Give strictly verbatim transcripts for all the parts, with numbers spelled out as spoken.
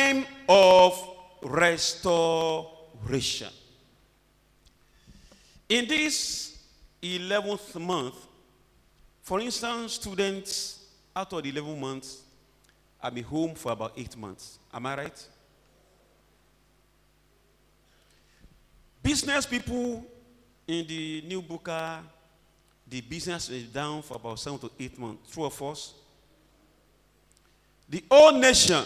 time of restoration. In this eleventh month, for instance, students out of the eleven months have been home for about eight months. Am I right? Business people in the New Booker, the business is down for about seven to eight months. True or false? The whole nation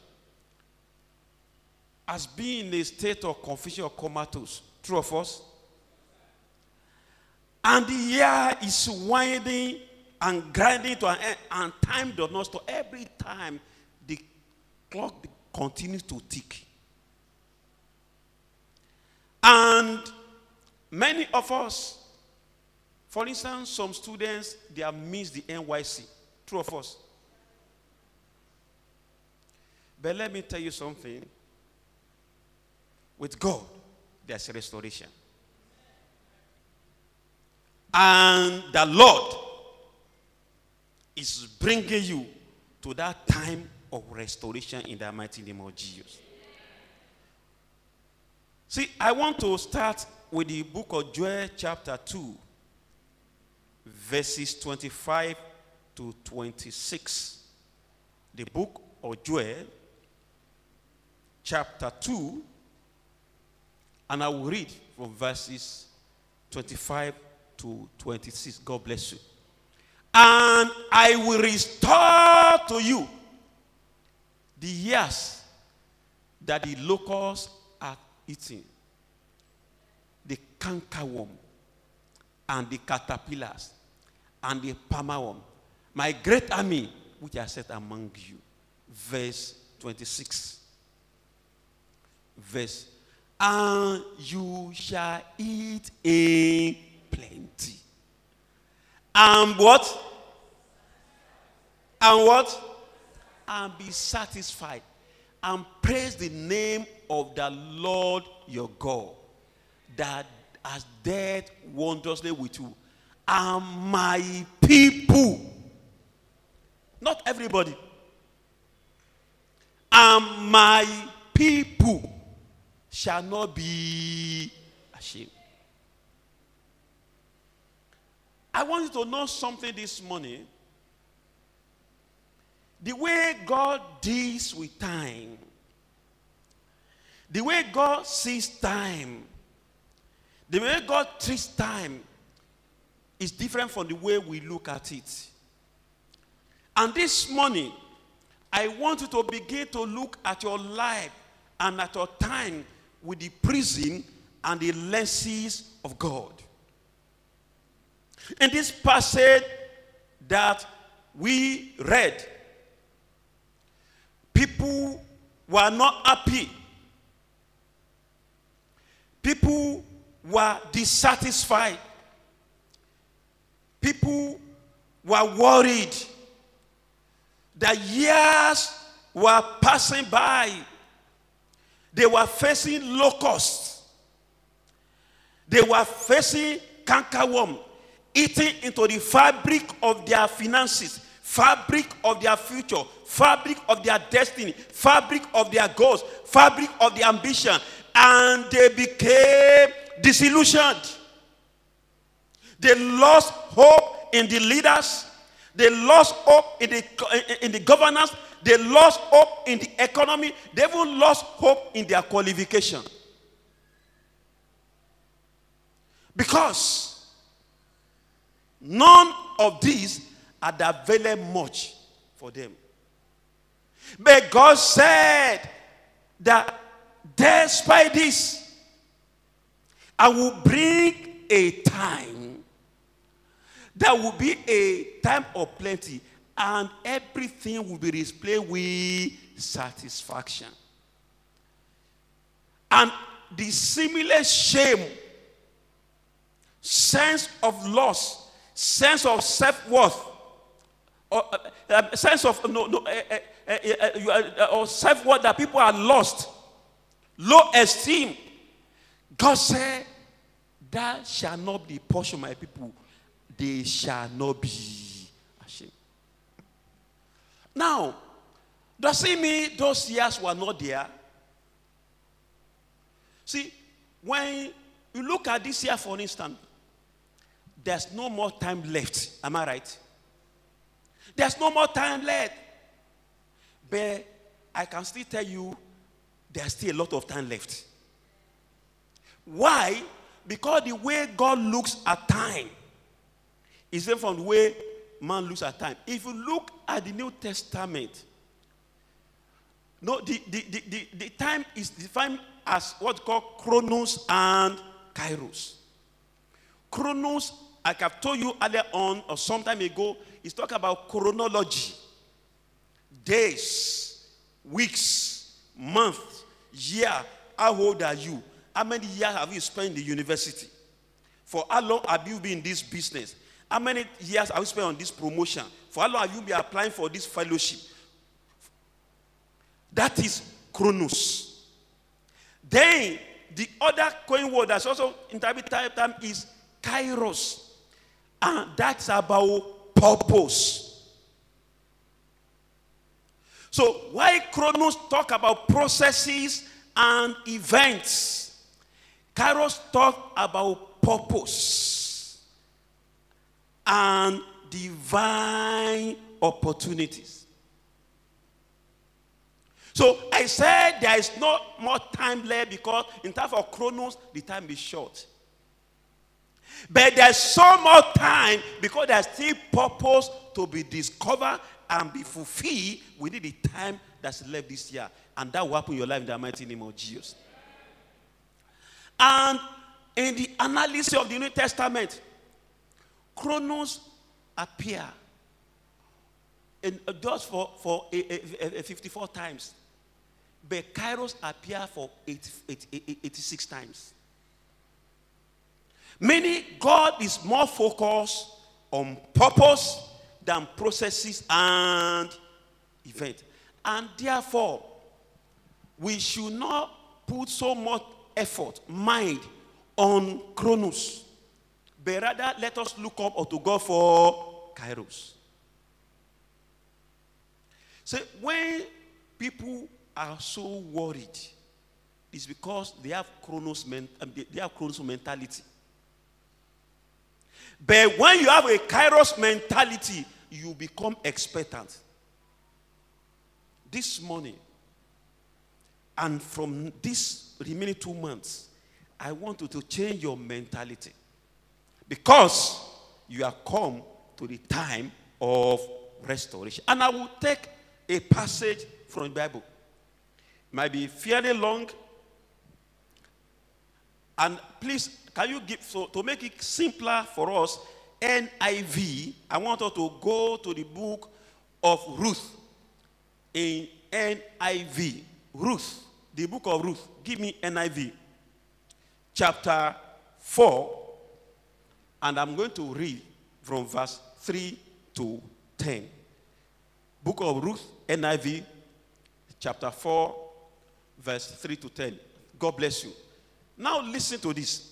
has been in a state of confusion or comatose. True or false? And the year is winding and grinding to an end, and time does not stop. Every time the clock continues to tick. And many of us, for instance, some students, they have missed the N Y C. True or false? But let me tell you something. With God, there's restoration. And the Lord is bringing you to that time of restoration in the mighty name of Jesus. See, I want to start with the book of Joel chapter two, verses twenty-five to twenty-six. The book of Joel chapter two, and I will read from verses twenty-five to twenty-six. God bless you. And I will restore to you the years that the locusts are eating, the cankerworm, and the caterpillars, and the palmerworm, my great army which I set among you. Verse twenty-six. Verse, and you shall eat in plenty. And what? And what? And be satisfied. And praise the name of the Lord your God, that has dealt wondrously with you. And my people, not everybody, and my people shall not be ashamed. I want you to know something this morning. The way God deals with time, the way God sees time, the way God treats time is different from the way we look at it. And this morning, I want you to begin to look at your life and at your time with the prism and the lenses of God. In this passage that we read, people were not happy. People were dissatisfied. People were worried. The years were passing by. They were facing locusts. They were facing cankerworm, eating into the fabric of their finances, fabric of their future, fabric of their destiny, fabric of their goals, fabric of their ambition, and they became disillusioned. They lost hope in the leaders. They lost hope in the, in the governance. They lost hope in the economy. They even lost hope in their qualification. Because none of these had availed much for them. But God said that despite this, I will bring a time that will be a time of plenty, and everything will be displayed with satisfaction. And the similar shame, sense of loss, sense of self-worth, or uh, uh, sense of no, no, uh, uh, uh, uh, uh, or self-worth that people are lost, low esteem. God said, that shall not be portion of my people. They shall not be ashamed. Now, Does it mean those years were not there? See, when you look at this year, for instance, there's no more time left. Am I right? There's no more time left. But I can still tell you there's still a lot of time left. Why? Because the way God looks at time is different from the way man looks at time. If you look at the New Testament, no, the, the, the, the, the time is defined as what's called chronos and kairos. Chronos, like I've told you earlier on or some time ago, is talk about chronology. Days, weeks, months, year. How old are you? How many years have you spent in the university? For how long have you been in this business? How many years have you spent on this promotion? For how long have you been applying for this fellowship? That is chronos. Then, the other coin word that's also interpreted time is kairos. And that's about purpose. So, why chronos talk about processes and events, kairos talk about purpose and divine opportunities. So I said there is no more time left because in terms of chronos, the time is short. But there's so much time because there's still purpose to be discovered and be fulfilled within the time that's left this year. And that will happen in your life in the mighty name of Jesus. And in the analysis of the New Testament, chronos appear in, uh, just for, for uh, uh, uh, fifty-four times. But kairos appear for eighty, eighty, eighty-six times. Meaning God is more focused on purpose than processes and events. And therefore, we should not put so much effort, mind, on chronos. But rather, let us look up unto God for kairos. So when people are so worried, it's because they have chronos, men, they have chronos mentality. But when you have a kairos mentality, you become expectant. This morning, and from this remaining two months, I want you to change your mentality. Because you have come to the time of restoration. And I will take a passage from the Bible. It might be fairly long. And please, can you give, so to make it simpler for us, N I V, I want us to go to the book of Ruth. In N I V, Ruth, the book of Ruth. Give me N I V. Chapter four. And I'm going to read from verse three to ten. Book of Ruth, N I V, chapter four, verse three to ten. God bless you. Now listen to this.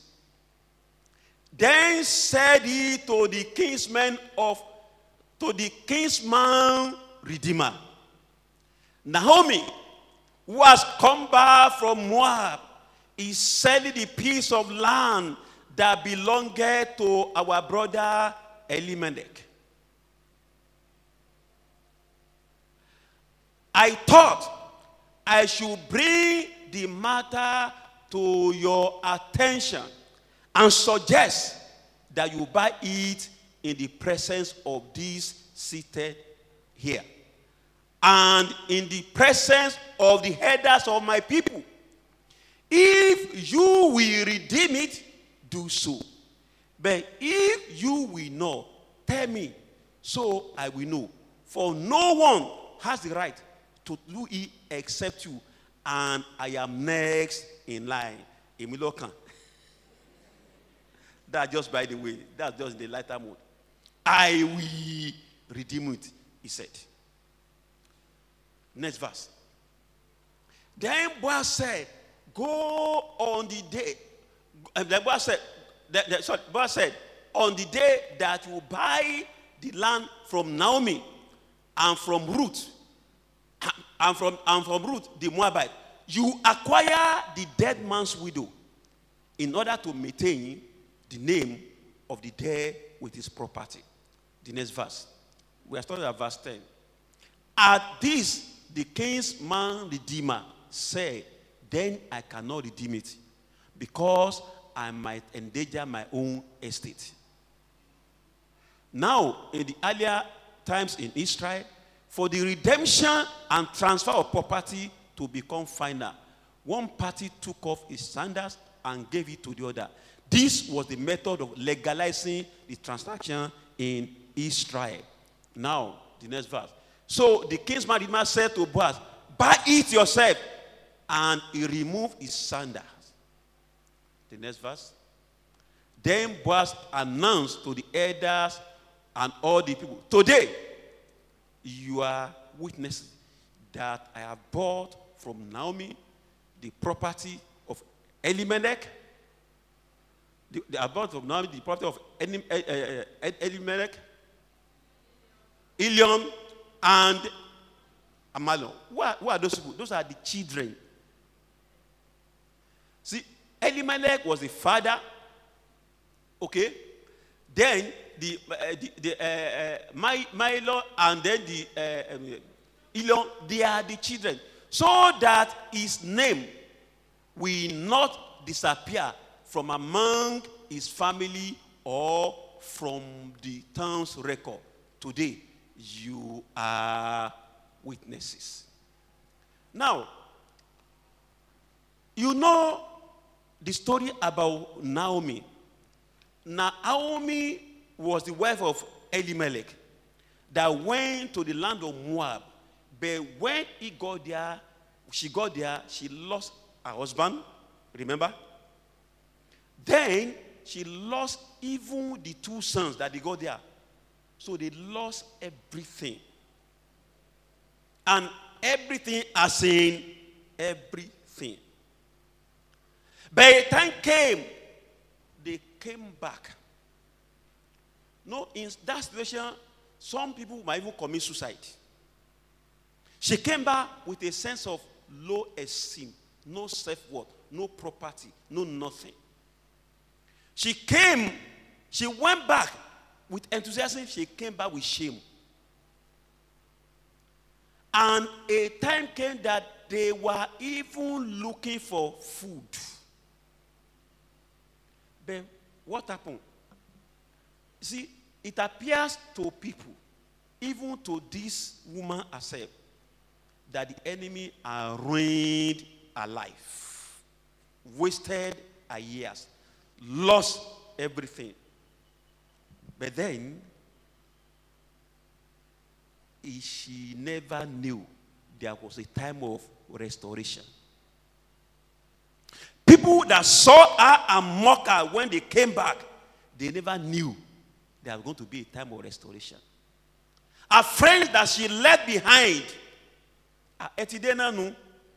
Then said he to the kinsman of, to the kinsman redeemer, Naomi, who has come back from Moab, is selling the piece of land that belonged to our brother Elimelech. I thought I should bring the matter to your attention and suggest that you buy it in the presence of these seated here and in the presence of the headers of my people. If you will redeem it, do so. But if you will not, tell me, so I will know. For no one has the right to do it except you, and I am next in line. Emilokan. That's just by the way. That's just the lighter mode. I will redeem it, he said. Next verse. Then Boaz said, go on the day. And then Boaz said, the, the, sorry, Boaz said, on the day that you buy the land from Naomi and from Ruth, and from, and from Ruth, the Moabite, you acquire the dead man's widow in order to maintain the name of the dead with his property. The next verse. We are starting at verse ten. At this, the king's man redeemer said, then I cannot redeem it, because I might endanger my own estate. Now, in the earlier times in Israel, for the redemption and transfer of property to become final, one party took off his sandals and gave it to the other. This was the method of legalizing the transaction in Israel. Now, the next verse. So the king's man redeemer said to Boaz, buy it yourself. And he removed his sandals. The next verse. Then Boaz announced to the elders and all the people, today you are witnesses that I have bought from Naomi the property of Elimelech. The, the, I bought from Naomi the property of Elim, uh, uh, Elimelech, Eliam, and Amalon. Who are, who are those people? Those are the children. See, Elimelech was the father, okay? Then the uh, the, the uh, uh, Milo and then the uh, um, Elon, they are the children, so that his name will not disappear from among his family or from the town's record. Today, you are witnesses. Now, you know the story about Naomi. Naomi was the wife of Elimelech that went to the land of Moab. But when he got there, she got there, she lost her husband, remember? Then she lost even the two sons that they got there. So they lost everything. And everything as in everything. By the time came, they came back. No, in that situation, some people might even commit suicide. She came back with a sense of low esteem, no self-worth, no property, no nothing. She came, she went back with enthusiasm, she came back with shame. And a time came that they were even looking for food. But what happened? See, it appears to people, even to this woman herself, that the enemy has ruined her life, wasted her years, lost everything. But then, she never knew there was a time of restoration. People that saw her and mocked her when they came back, they never knew there was going to be a time of restoration. Her friends that she left behind, etidena nu,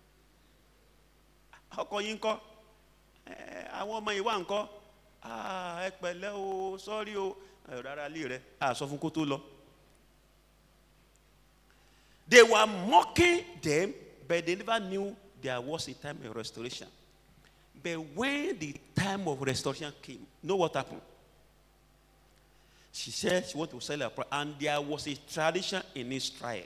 ọkọ yín ńkọ́, àwọn ọmọ ìwà ńkọ́, ah ẹ pẹ̀lẹ́ o, sorry o, rárá lé rẹ, ah sọ fún kó tó lọ. They were mocking them, but they never knew there was a time of restoration. But when the time of restoration came, you know what happened? She said she wanted to sell her product, and there was a tradition in Israel.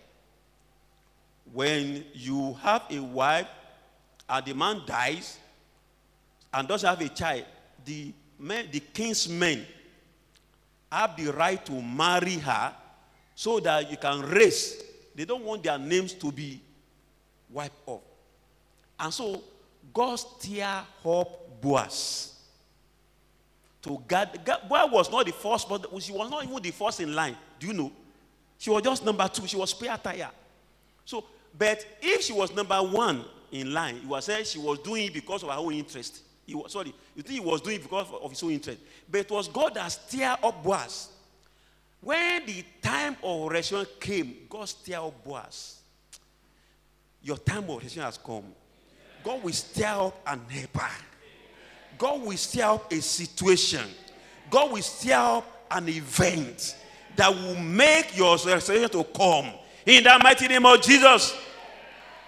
When you have a wife and the man dies and doesn't have a child, the men, the king's men have the right to marry her so that you can raise. They don't want their names to be wiped off. And so God stirred up Boaz to guard. Boaz was not the first, but she was not even the first in line. Do you know? She was just number two. She was spare tire. So, but if she was number one in line, you were saying she was doing it because of her own interest. He was, sorry, you think he was doing it because of his own interest. But it was God that stirred up Boaz. When the time of restoration came, God stirred up Boaz. Your time of restoration has come. God will stir up an helper. God will stir up a situation. God will stir up an event that will make your restoration to come. In the mighty name of Jesus.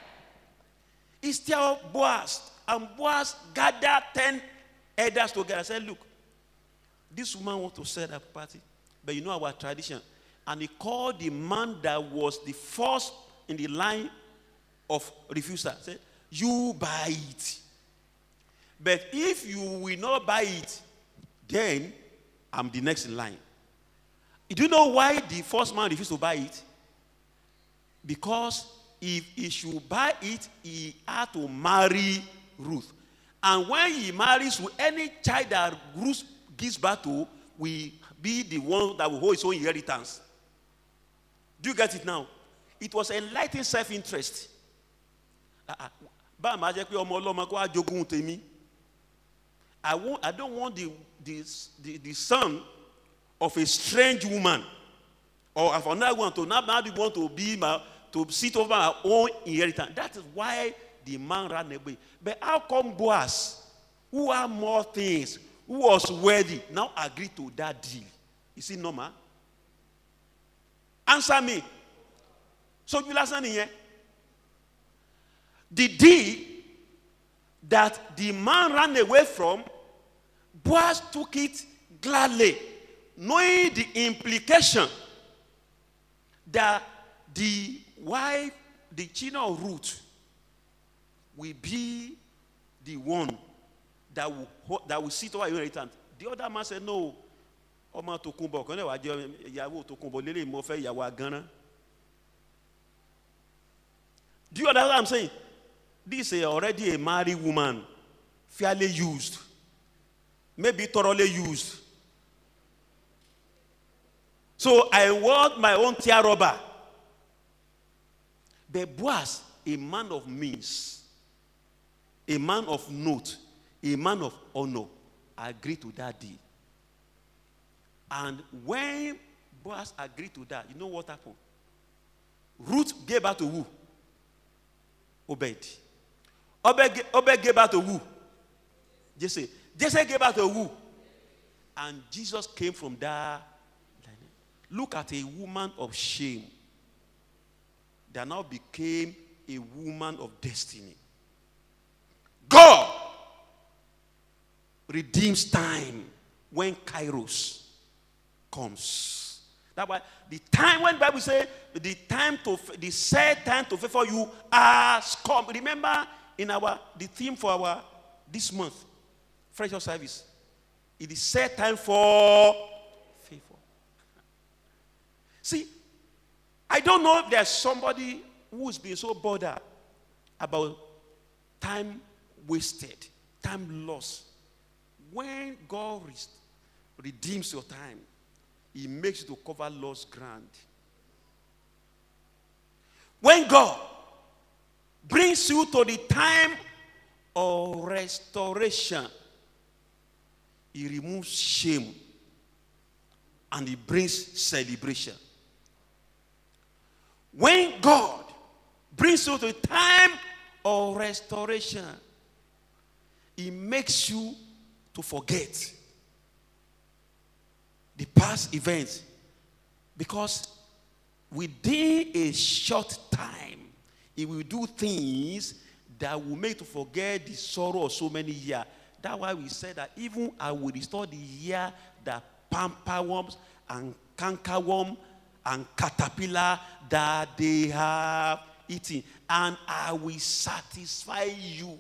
instead of Boaz. And Boaz gathered ten elders together and said, look, this woman wants to set up a party, but you know our tradition. And he called the man that was the first in the line of refusal. Said, you buy it. But if you will not buy it, then I'm the next in line. Do you know why the first man refused to buy it? Because if he should buy it, he had to marry Ruth. And when he marries, any child that Ruth gives birth to will be the one that will hold his own inheritance. Do you get it now? It was enlightened self-interest. I won't, I don't want the, the, the, the son of a strange woman or of another one to not want to be my, to sit over my own inheritance. That is why the man ran away. But how come Boaz, who had more things, who was worthy, now agreed to that deal? Is it normal? Answer me. So you listen here. The deal that the man ran away from, Boaz took it gladly, knowing the implication that the wife, the children of Ruth, will be the one that will, that will sit over your inheritance. The other man said, no. Do you understand what I'm saying? This is already a married woman, fairly used, maybe thoroughly used. So I want my own tear rubber. But Boaz, a man of means, a man of note, a man of honor, agreed to that deal. And when Boaz agreed to that, you know what happened? Ruth gave birth to who? Obed. Obed, Obed gave birth to who? Jesse. Jesse gave birth to who? And Jesus came from that. Look at a woman of shame that now became a woman of destiny. God redeems time when Kairos comes. That's why the time when the Bible says the time to the set time to favor you has come. Remember in our the theme for our this month, Fresh Service. It is set time for favor. See, I don't know if there's somebody who's been so bothered about time wasted, time lost. When God redeems your time, He makes you to cover lost ground. When God brings you to the time of restoration, He removes shame and He brings celebration. When God brings you to the time of restoration, He makes you to forget the past events, because within a short time, He will do things that will make you to forget the sorrow of so many years. That's why we said that even I will restore the year that pamper worms and cankerworm and caterpillar that they have eaten, and I will satisfy you.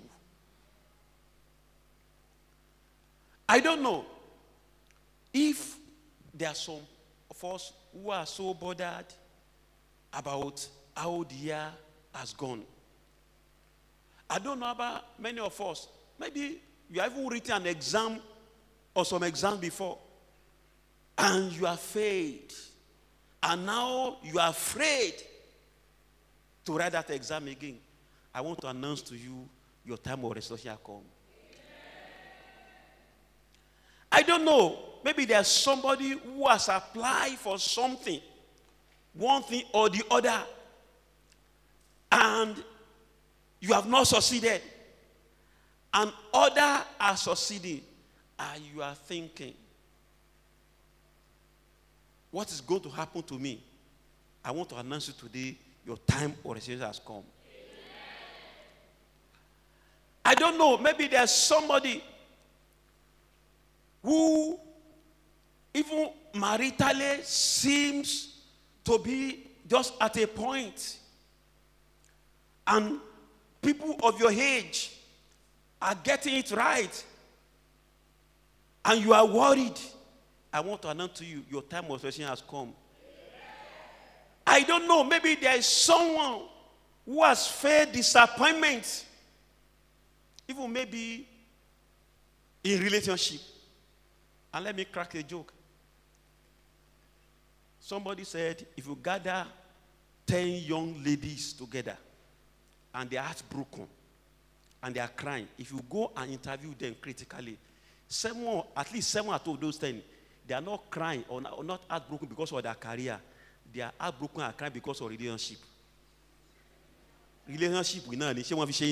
I don't know if there are some of us who are so bothered about how the year has gone. I don't know about many of us. Maybe you have even written an exam or some exam before, and you have failed. And now you are afraid to write that exam again. I want to announce to you, your time of restoration has come. I don't know. Maybe there's somebody who has applied for something, one thing or the other, and you have not succeeded. And others are succeeding, and you are thinking, what is going to happen to me? I want to announce you today, your time of restoration has come. I don't know, maybe there's somebody who even maritally seems to be just at a point, and people of your age are getting it right, and you are worried. I want to announce to you, your time of restoration has come. I don't know, maybe there is someone who has faced disappointment, even maybe in relationship. And let me crack a joke. Somebody said, if you gather ten young ladies together and they are heartbroken and they are crying, if you go and interview them critically, seven, at least seven out of those ten, they are not crying or not, or not heartbroken because of their career. They are heartbroken and crying because of relationship. Relationship with none.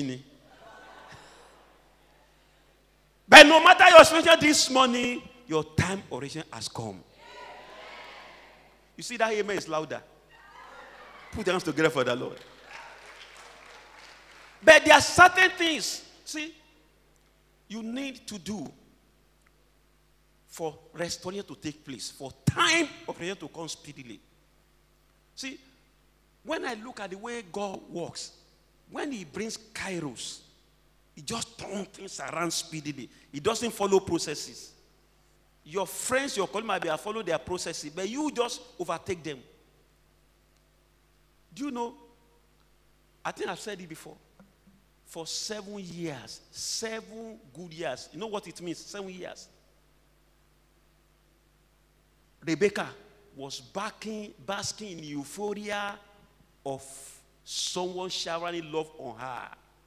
But no matter your situation this morning, your time of restoration has come. You see that amen is louder. Put your hands together for the Lord. But there are certain things, see, you need to do for restoration to take place, for time of restoration to come speedily. See, when I look at the way God works, when he brings kairos, he just turns things around speedily. He doesn't follow processes. Your friends, your colleagues might be follow their processes, but you just overtake them. Do you know? I think I've said it before. For seven years, seven good years. You know what it means? Seven years. Rebecca was basking, basking in euphoria of someone showering love on her.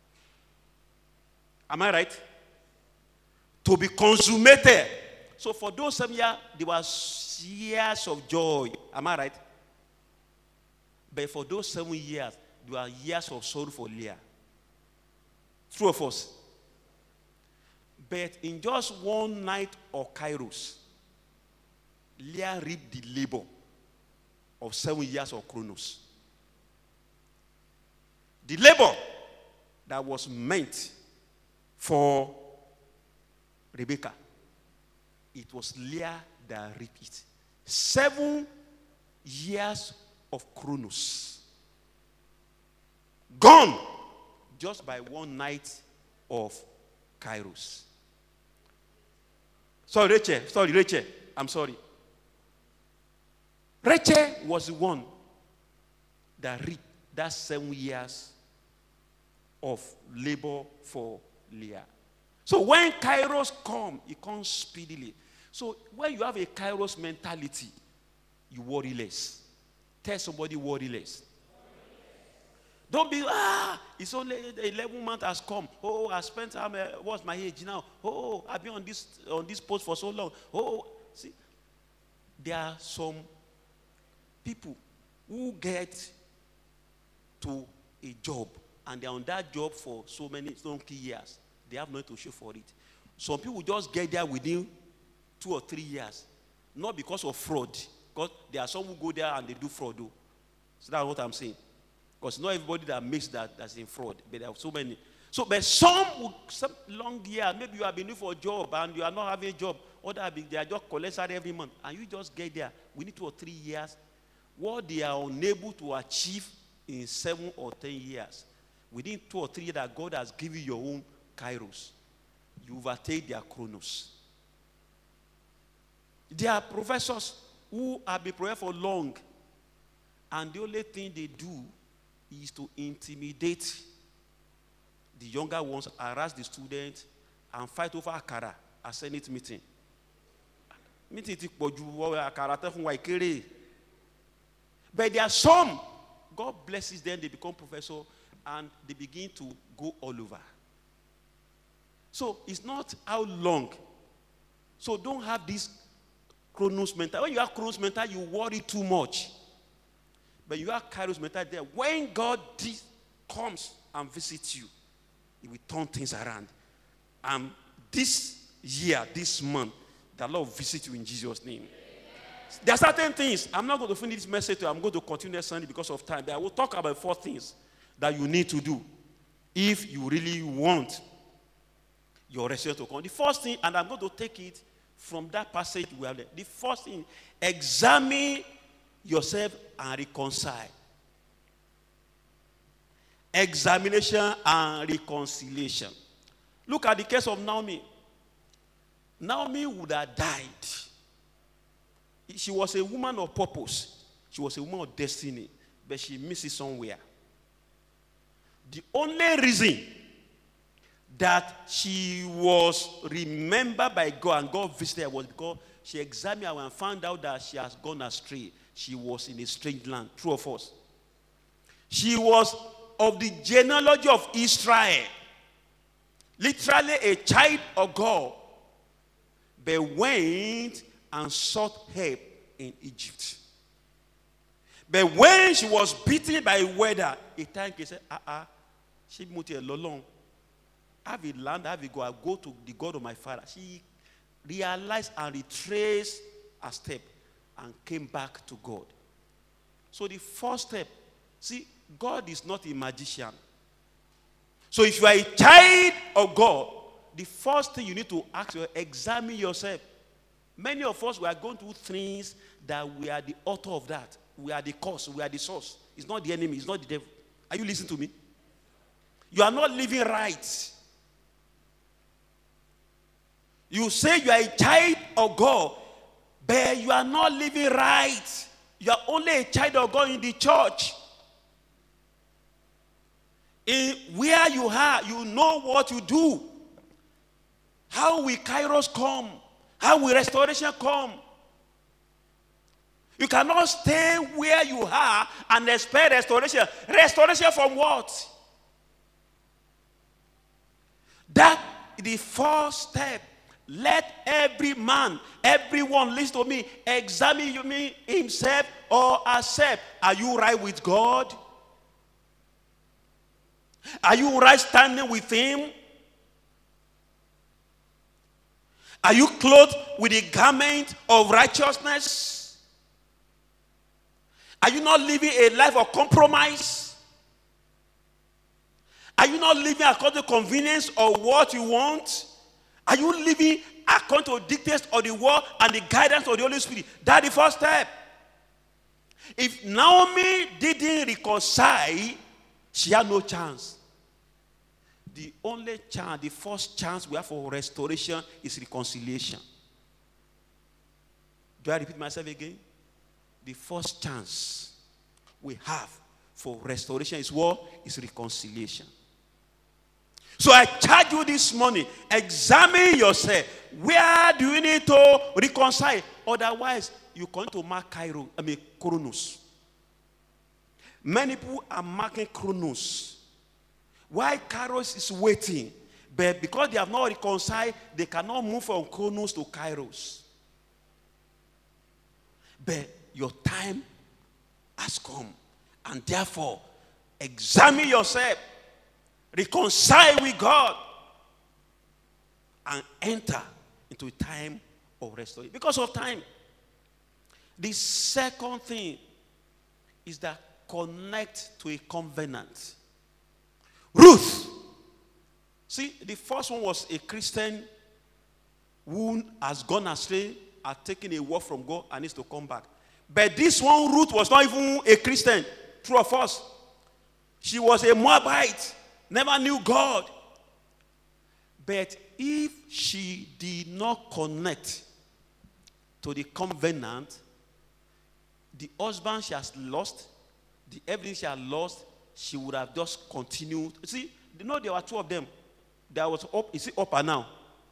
Am I right? To be consummated. So for those seven years, there was years of joy. Am I right? But for those seven years, there were years of sorrow for Leah. True or false? But in just one night of Kairos, Leah reaped the labor of seven years of Chronos. The labor that was meant for Rebecca, it was Leah that reaped it. Seven years of Chronos. Gone just by one night of Kairos. Sorry, Rachel. Sorry, Rachel. I'm sorry. Rachel was the one that reaped that seven years of labor for Leah. So when Kairos comes, it comes speedily. So when you have a Kairos mentality, you worry less. Tell somebody worry less. Don't be, ah, it's only eleven months has come. Oh, I spent time, uh, what's my age now? Oh, I've been on this on this post for so long. Oh, see, there are some people who get to a job and they're on that job for so many so many years. They have nothing to show for it. Some people just get there within two or three years, not because of fraud. Because there are some who go there and they do fraud. Though. So that's what I'm saying. Because not everybody that makes that that's in fraud, but there are so many. So, but some, some long years, maybe you have been looking for a job and you are not having a job. Other they are just collect salary every month, and you just get there. We need two or three years. What they are unable to achieve in seven or ten years, within two or three years that God has given you your own Kairos, you overtake their Chronos. There are professors who have been professors for long, and the only thing they do is to intimidate the younger ones, harass the students, and fight over Akara at Senate meeting. But there are some, God blesses them, they become professor, and they begin to go all over. So it's not how long. So don't have this Chronos mental. When you have Chronos mental, you worry too much. But you have Kairos mental there. When God comes and visits you, He will turn things around. And this year, this month, the Lord will visit you in Jesus' name. Amen. There are certain things. I'm not going to finish this message. I'm going to continue next Sunday because of time. But I will talk about four things that you need to do if you really want your restoration to come. The first thing, and I'm going to take it from that passage we have there. The first thing, examine yourself and reconcile. Examination and reconciliation. Look at the case of Naomi. Naomi would have died. She was a woman of purpose. She was a woman of destiny. But she missed it somewhere. The only reason that she was remembered by God and God visited her was because she examined her and found out that she has gone astray. She was in a strange land. True or false? She was of the genealogy of Israel. Literally a child of God. But went and sought help in Egypt. But when she was beaten by weather, a time came, said, ah, ah, she moved here long. Have a land, have a go, I go to the God of my father. She realized and retraced a step and came back to God. So the first step, see, God is not a magician. So if you are a child of God, the first thing you need to ask yourself, examine yourself. Many of us, we are going through things that we are the author of that. We are the cause, we are the source. It's not the enemy, it's not the devil. Are you listening to me? You are not living right. You say you are a child of God, but you are not living right. You are only a child of God in the church. In where you are, you know what you do. How will Kairos come? How will restoration come? You cannot stay where you are and expect restoration. Restoration from what? That is the first step. Let every man, everyone, listen to me, examine me himself or herself. Are you right with God? Are you right standing with him? Are you clothed with the garment of righteousness? Are you not living a life of compromise? Are you not living according to the convenience of what you want? Are you living according to the dictates of the word and the guidance of the Holy Spirit? That's the first step. If Naomi didn't reconcile, she had no chance. The only chance, the first chance we have for restoration is reconciliation. Do I repeat myself again? The first chance we have for restoration is what? Is reconciliation. So I charge you this morning, examine yourself. Where do you need to reconcile? Otherwise, you come to mark Cairo, I mean Chronos. Many people are marking Chronos. Why Kairos is waiting? But because they have not reconciled, they cannot move from Chronos to Kairos. But your time has come. And therefore, examine yourself. Reconcile with God. And enter into a time of restoration. Because of time. The second thing is that connect to a covenant. Ruth. See, the first one was a Christian who has gone astray, has taken a word from God and needs to come back. But this one, Ruth, was not even a Christian. True or false? She was a Moabite, never knew God. But if she did not connect to the covenant, the husband she has lost, the everything she has lost, she would have just continued. See, you know there were two of them. There was up, is it Orpah now?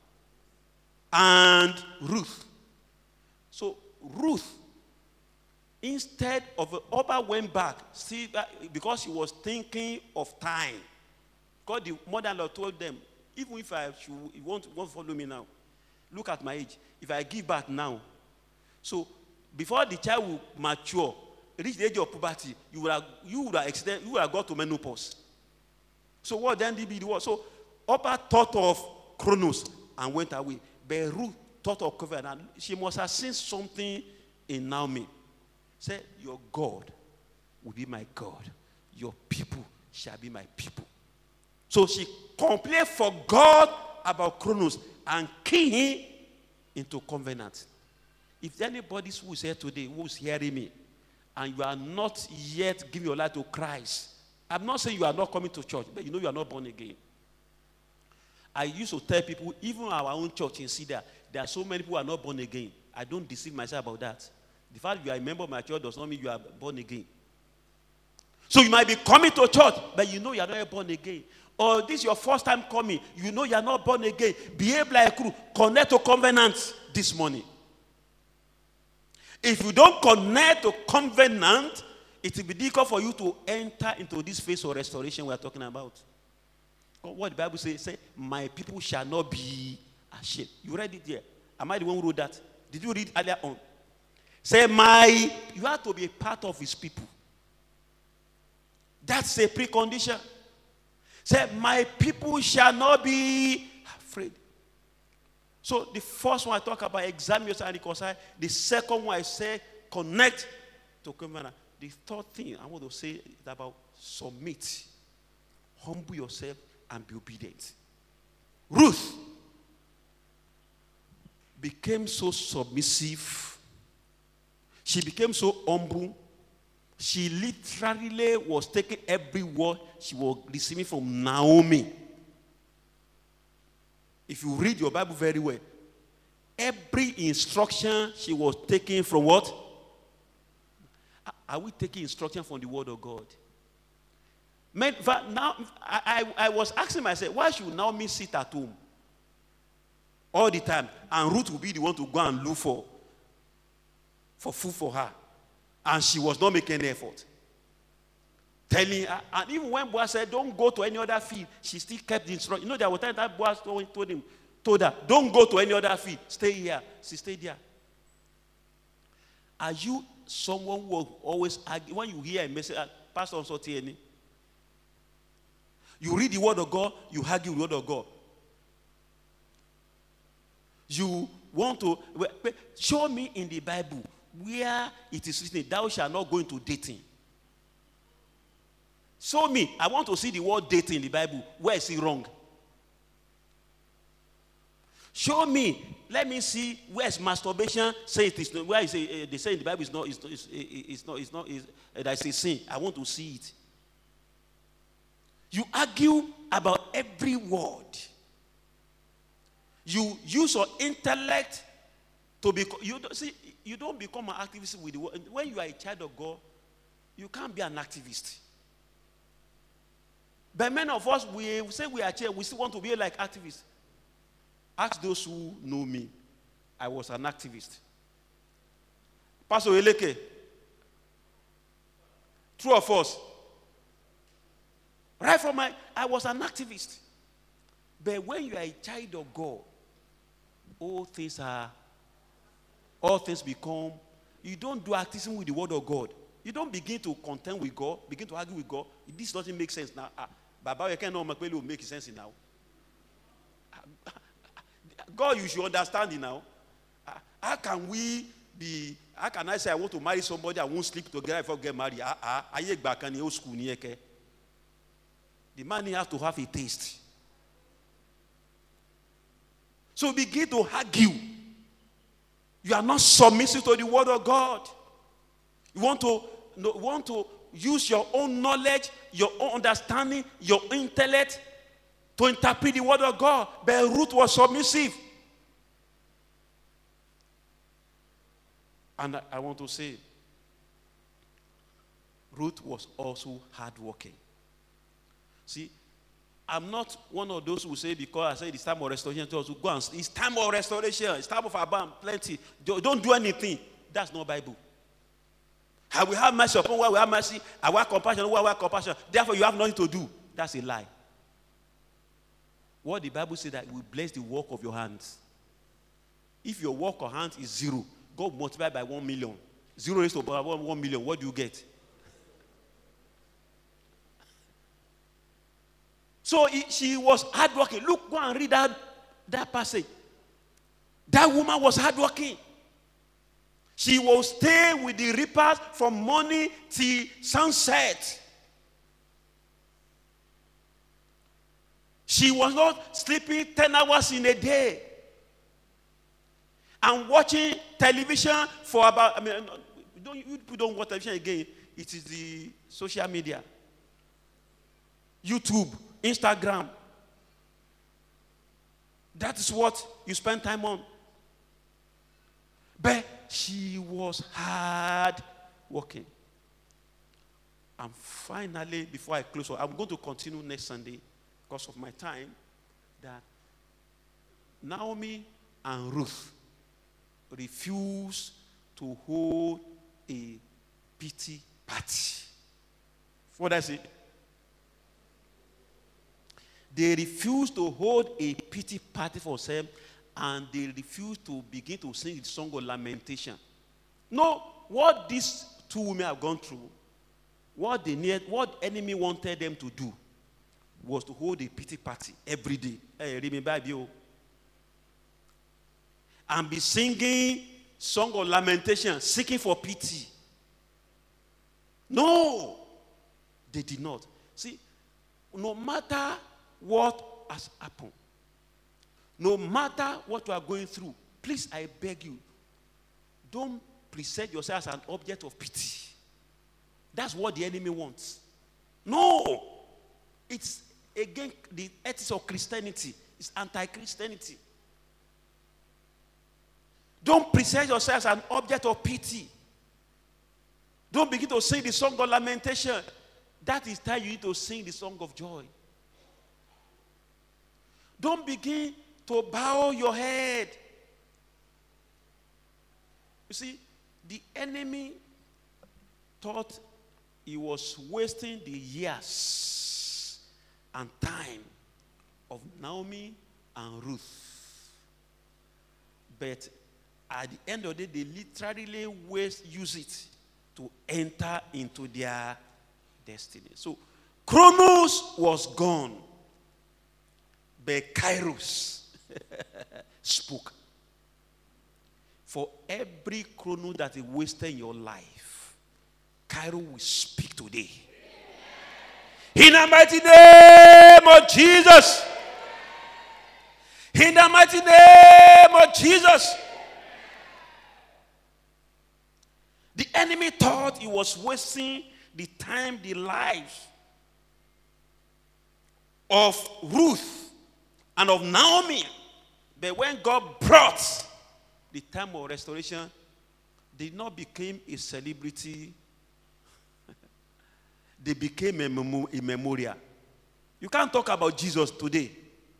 And Ruth. So Ruth, instead of Orpah went back, see, because she was thinking of time. God, the mother-in-law told them, even if I should, you won't, won't follow me now, look at my age. If I give back now, so before the child will mature, reach the age of puberty, you would have you would have extended, you would have got to menopause. So what then did he do? So Orpah thought of Chronos and went away. But Ruth thought of covenant. She must have seen something in Naomi. Said, your God will be my God. Your people shall be my people. So she completely forgot about Chronos and key him into covenant. If anybody who is here today, who is hearing me, and you are not yet giving your life to Christ, I'm not saying you are not coming to church, but you know you are not born again. I used to tell people, even our own church in Cedar, there are so many people who are not born again. I don't deceive myself about that. The fact you are a member of my church does not mean you are born again. So you might be coming to church, but you know you are not born again. Or this is your first time coming, you know you are not born again. Behave like a crew. Connect to covenant this morning. If you don't connect to covenant, it will be difficult for you to enter into this phase of restoration we are talking about. What the Bible says, say, my people shall not be ashamed. You read it here. Am I the one who wrote that? Did you read earlier on? Say, my, you have to be a part of his people. That's a precondition. Say, my people shall not be afraid. So the first one I talk about, examine yourself and reconcile. The second one I say, connect to covenant. The third thing I want to say is about submit. Humble yourself and be obedient. Ruth became so submissive. She became so humble. She literally was taking every word she was receiving from Naomi. If you read your Bible very well, every instruction she was taking from what? Are we taking instruction from the word of God? Man, now, I, I, I was asking myself, why should Naomi sit at home all the time and Ruth will be the one to go and look for, for food for her? And she was not making any effort. Telling her, and even when Boaz said, don't go to any other field, she still kept the instruction. You know, there was time that Boaz told, told him, told her, don't go to any other field, stay here. She stayed there. Are you someone who will always argue? When you hear a message, uh, Pastor Sotieni, you read the word of God, you argue the word of God. You want to, show me in the Bible where it is written, thou shalt not go into dating. Show me. I want to see the word dating in the Bible. Where is it wrong? Show me. Let me see where is masturbation. Say it is not. Where is it? Uh, they say in the Bible is not. It's not. It's, it's not. It's not. It's, uh, that is a sin. I want to see it. You argue about every word. You use your intellect to become. You don't see. You don't become an activist with the word. When you are a child of God, you can't be an activist. But many of us, we say we are here, we still want to be like activists. Ask those who know me. I was an activist. Pastor Eleke, true or false? Right from my, I was an activist. But when you are a child of God, all things are, all things become, you don't do activism with the word of God. You don't begin to contend with God, begin to argue with God. This doesn't make sense now. Ah, Baba, you cannot make sense now. God, you should understand it now. How can we be, how can I say I want to marry somebody, I won't sleep together before I get married? Ah, ah, I get back in the old school. The man has to have a taste. So begin to argue. You are not submissive to the word of God. You want to, no, want to use your own knowledge, your own understanding, your intellect to interpret the word of God. But Ruth was submissive. And I, I want to say, Ruth was also hardworking. See, I'm not one of those who say because I say it's time of restoration to also go and it's time of restoration, it's time of abam, plenty. Don't do anything. That's not Bible. I will have mercy upon where we have mercy. I will have compassion where we have compassion. Therefore, you have nothing to do. That's a lie. What the Bible says that will bless the work of your hands. If your work of hands is zero, God multiply by one million. Zero is to one million. What do you get? So it, she was hardworking. Look, go and read that, that passage. That woman was hardworking. She will stay with the reapers from morning till sunset. She was not sleeping ten hours in a day and watching television for about, I mean, don't, you people don't watch television again. It is the social media. YouTube, Instagram. That is what you spend time on. But she was hard working. And finally, before I close, I'm going to continue next Sunday because of my time, that Naomi and Ruth refused to hold a pity party. What does it? They refused to hold a pity party for themselves, and they refused to begin to sing the song of lamentation. No, what these two women have gone through, what they need, what enemy wanted them to do, was to hold a pity party every day. Hey, remember you, and be singing song of lamentation, seeking for pity. No, they did not. See, no matter what has happened, no matter what you are going through, please, I beg you, don't present yourself as an object of pity. That's what the enemy wants. No, it's against the ethics of Christianity. It's anti-Christianity. Don't present yourself as an object of pity. Don't begin to sing the song of lamentation. That is time you need to sing the song of joy. Don't begin to bow your head. You see, the enemy thought he was wasting the years and time of Naomi and Ruth. But at the end of the day, they literally waste, use it to enter into their destiny. So, Chronos was gone, but Kairos spoke. For every chrono that is wasted in your life, Kairos will speak today. In the mighty name of Jesus. In the mighty name of Jesus. The enemy thought he was wasting the time, the lives of Ruth and of Naomi. But when God brought the time of restoration, they did not become a celebrity. They became a, memo- a memorial. You can't talk about Jesus today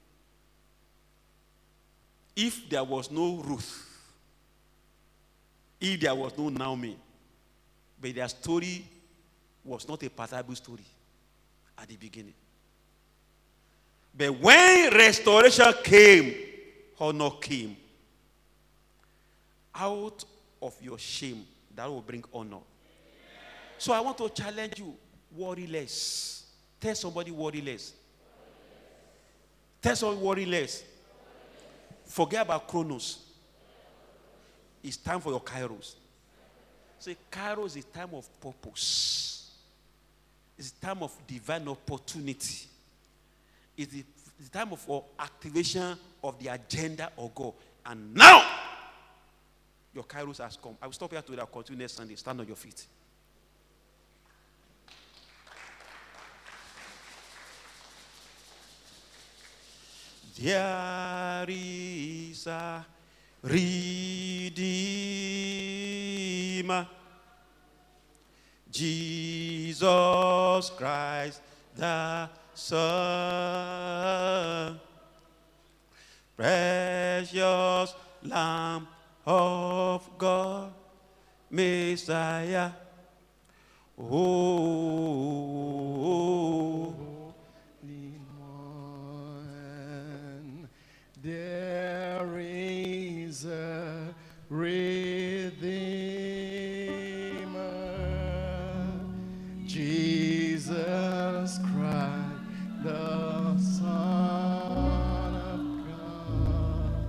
if there was no Ruth, if there was no Naomi. But their story was not a palatable story at the beginning. But when restoration came, honor came. Out of your shame, that will bring honor. So I want to challenge you, worry less. Tell somebody worry less. Tell somebody worry less. Forget about Chronos. It's time for your Kairos. Say, Kairos is a time of purpose. It's a time of divine opportunity. It's the, it's the time of for activation of the agenda of God. And now, your Kairos has come. I will stop here today. I'll continue next Sunday. Stand on your feet. There is a Redeemer, Jesus Christ the Son, precious Lamb of God, Messiah. Oh, there is a Redeemer, Jesus Christ, the Son of God,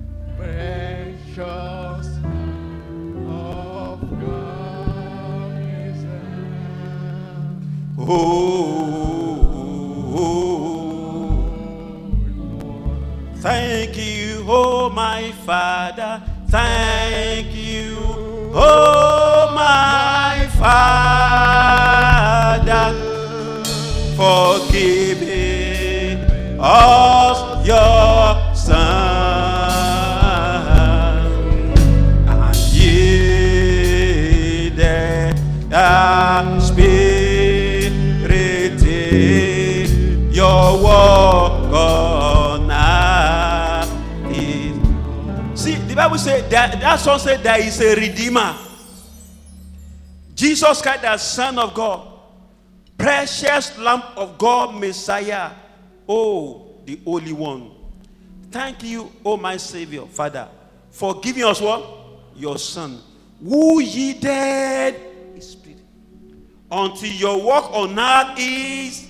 precious of God, Messiah. oh, oh, oh. Thank you, oh my Father. Thank you, oh my Father, for giving us your Son. And ye the Spirit did your work on earth. See, the Bible says that that song said there is a Redeemer. Jesus Christ, the Son of God, precious Lamb of God, Messiah. Oh, the Holy One. Thank you, oh my Savior, Father, for giving us what? Your Son, who yielded His Spirit until your work on earth is.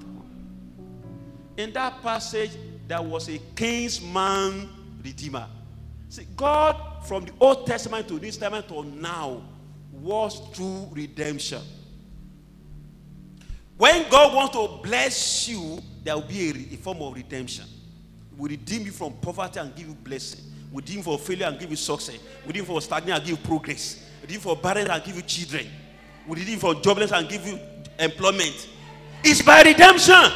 In that passage, there was a kinsman redeemer. See, God from the Old Testament to this Testament to now was through redemption. When God wants to bless you, there will be a, a form of redemption. He will redeem you from poverty and give you blessing. We redeem you from failure and give you success. We redeem you from stagnation and give you progress. We redeem you from barrenness and give you children. We redeem you from jobless and give you employment. It's by redemption.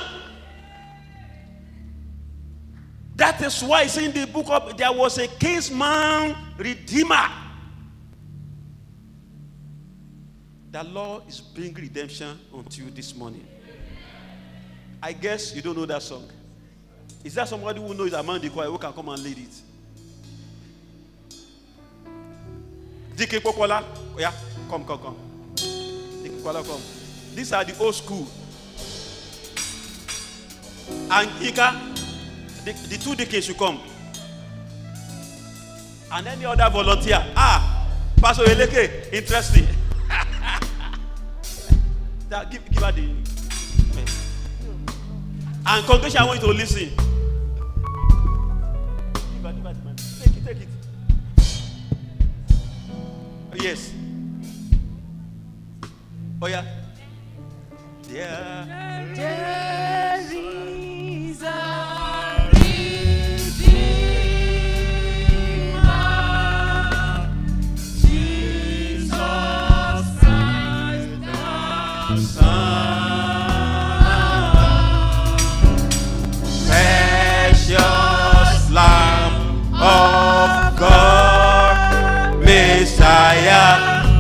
That is why it's in the book of, there was a kinsman redeemer. The Lord is bringing redemption unto you this morning. I guess you don't know that song. Is there somebody who knows among the choir who can come and lead it? Dike Popola, oh yeah, come, come, come. Dike Popola, come. These are the old school. And Ika, the, the two deacons should come. And any other volunteer. Ah, Pastor Eleke, interesting. That, give, give her the. And congregation, I want you to listen. Give her, give her the man. Take it, take it. Oh, yes. Oh, yeah. Yeah. There is a Redeemer, Jesus Christ the Son, precious Lamb of God, Messiah.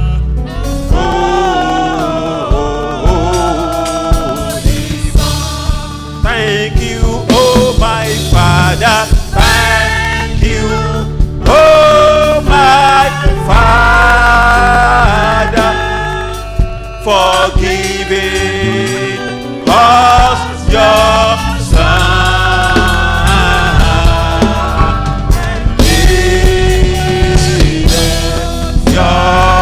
Thank you, oh my Father. Thank you, oh my Father, for giving us your Son. Give your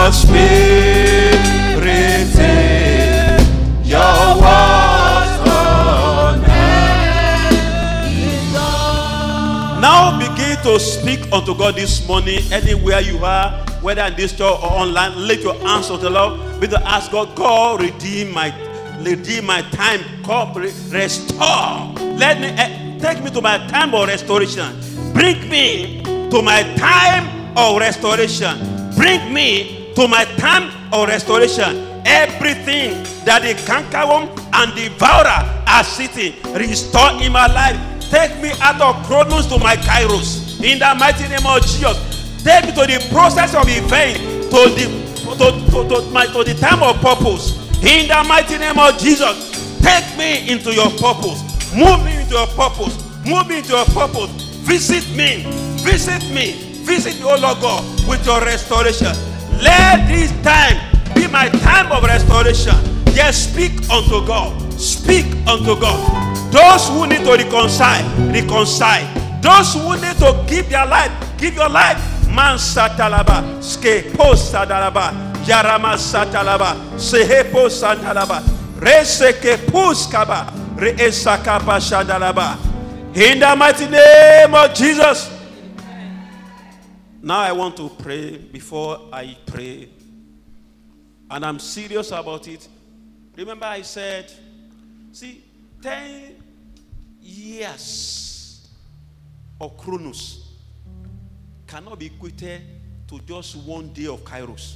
Spirit in your words on earth. Now begin to speak unto God this morning, anywhere you are, whether in this church or online. Lift your hands unto the Lord. Begin to ask God, God, redeem my, redeem my time. God, re- restore. Let me eh, take me to my time of restoration. Bring me to my time of restoration. Bring me to my time of restoration. Everything that the cankerworm and the devourer are sitting, restore in my life. Take me out of Chronos to my Kairos. In the mighty name of Jesus. Take me to the process of event, to the to, to, to, my, to the time of purpose. In the mighty name of Jesus. Take me into your purpose. Move me into your purpose. Move me into your purpose. Visit me. Visit me. Visit me, oh Lord God, with your restoration. Let this time be my time of restoration. Yes, speak unto God. Speak unto God. Those who need to reconcile, reconcile. Those who need to give their life, give your life. Man satalaba, skepo sadalaba, yarama satalaba, sehepo satalaba, reseke puskaba, reesakapa shadalaba. In the mighty name of Jesus. Now I want to pray before I pray. And I'm serious about it. Remember I said, see, ten years of Chronos cannot be equated to just one day of Kairos.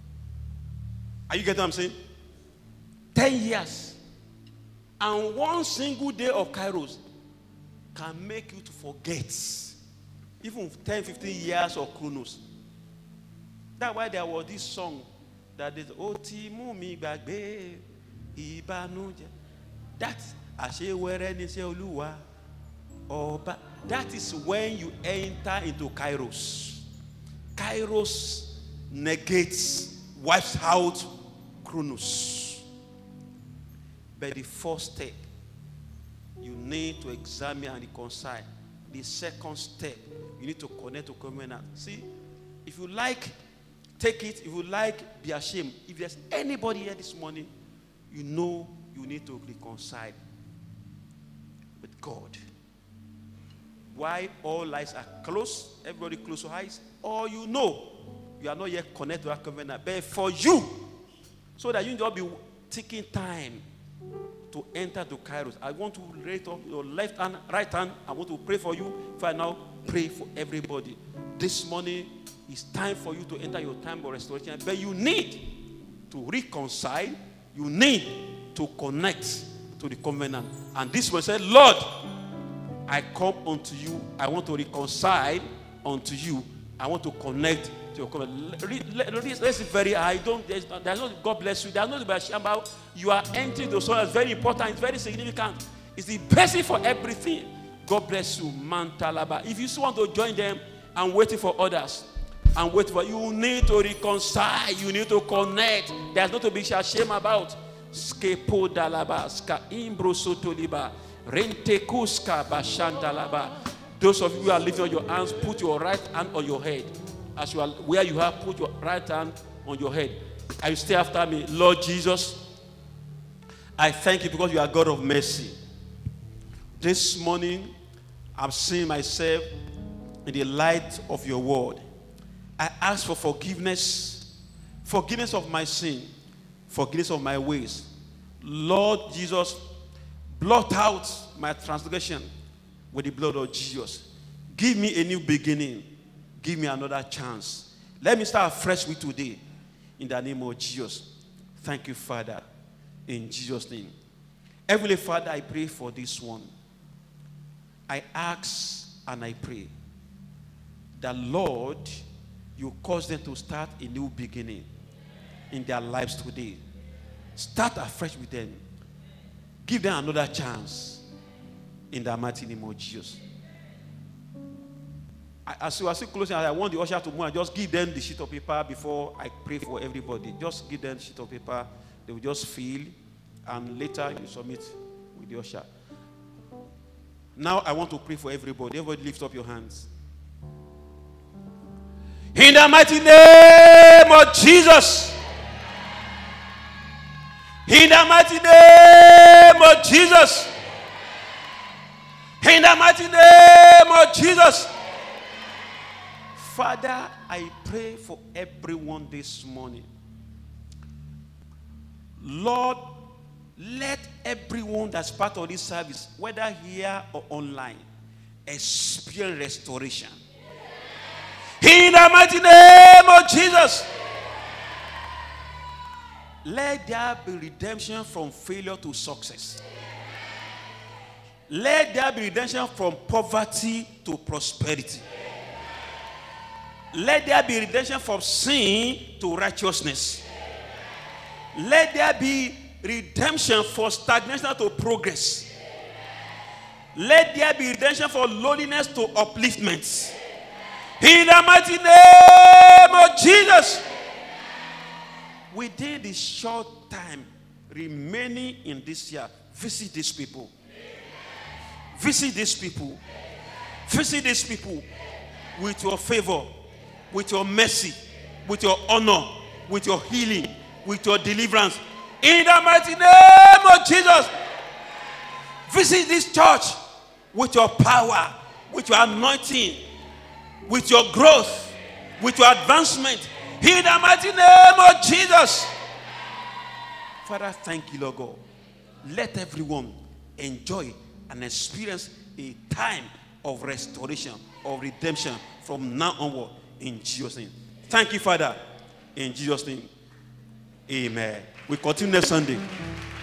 Are you getting what I'm saying? Ten years. And one single day of Kairos can make you to forget even ten, fifteen years of Chronos. That's why there was this song that is Oti Mumi Bagbe Ibanuja. That Ashewere Nise Oluwa. Oba. That is when you enter into Kairos. Kairos negates, wipes out Chronos. But the first step, you need to examine and reconcile. The second step, you need to connect to covenant. See, if you like, take it. If you like, be ashamed. If there's anybody here this morning, you know you need to reconcile with God. Why all lives are closed, everybody close your eyes, or you know you are not yet connected to that covenant. But for you, so that you don't be taking time to enter to Kairos, I want to raise up your left hand, right hand. I want to pray for you. If I now pray for everybody. This morning, it's time for you to enter your time of restoration. But you need to reconcile. You need to connect to the covenant. And this one said, Lord, I come unto you. I want to reconcile unto you. I want to connect to your covenant. Let's very high. Don't there's, there's no God bless you. There's no about you are entering the soul. It's very important. It's very significant. It's the basic for everything. God bless you, Mantalaba. If you still want to join them and waiting for others, and wait for you need to reconcile. You need to connect. There's not to be ashamed about. Skepo dalaba, ska imbro sotoliba. Rentekuska bashantalaba. Those of you who are lifting on your hands, put your right hand on your head. As you are where you have, put your right hand on your head. And you stay after me. Lord Jesus, I thank you because you are God of mercy. This morning, I'm seeing myself in the light of your word. I ask for forgiveness, forgiveness of my sin, forgiveness of my ways. Lord Jesus, blot out my transgression with the blood of Jesus. Give me a new beginning. Give me another chance. Let me start afresh with today. In the name of Jesus. Thank you, Father. In Jesus' name. Heavenly Father, I pray for this one. I ask and I pray that, Lord, you cause them to start a new beginning in their lives today. Start afresh with them. Give them another chance in the mighty name of Jesus. I, as you are still closing, I want the usher to move and just give them the sheet of paper before I pray for everybody. Just give them the sheet of paper. They will just fill, and later you submit with the usher. Now I want to pray for everybody. Everybody lift up your hands. In the mighty name of Jesus. In the mighty name of Jesus. In the mighty name of Jesus. Father, I pray for everyone this morning. Lord, let everyone that's part of this service, whether here or online, experience restoration. In the mighty name of Jesus. Let there be redemption from failure to success. Let there be redemption from poverty to prosperity. Let there be redemption from sin to righteousness. Let there be redemption for stagnation to progress. Let there be redemption for lowliness to upliftment. In the mighty name of Jesus. Within this short time remaining in this year, visit these people. Visit these people. Visit these people with your favor, with your mercy, with your honor, with your healing, with your deliverance. In the mighty name of Jesus. Visit this church with your power, with your anointing, with your growth, with your advancement. In the mighty name of Jesus. Father, thank you, Lord God. Let everyone enjoy and experience a time of restoration, of redemption from now onward in Jesus' name. Thank you, Father. In Jesus' name, amen. We continue next Sunday.